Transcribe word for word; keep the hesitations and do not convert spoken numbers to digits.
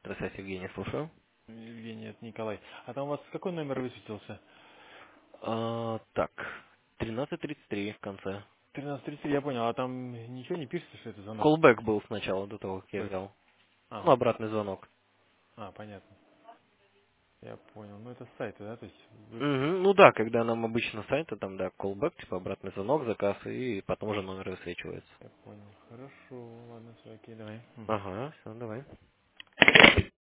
центра связи Евгений, слушаю. Евгений, это Николай. А там у вас какой номер высветился? А, так, тринадцать тридцать три в конце. тринадцать тридцать три, я понял. А там ничего не пишется, что это звонок? Callback был сначала, до того, как я Бэк. взял. Ну, А, обратный звонок. а, понятно. Я понял. Ну, это с сайта, да? То есть вы... Мгм, ну да, когда нам обычно сайты, там, да, callback, типа обратный звонок, заказ, и потом уже номер высвечивается. Я понял. Хорошо, ладно, все, окей, давай. Мгм. Ага, все, давай.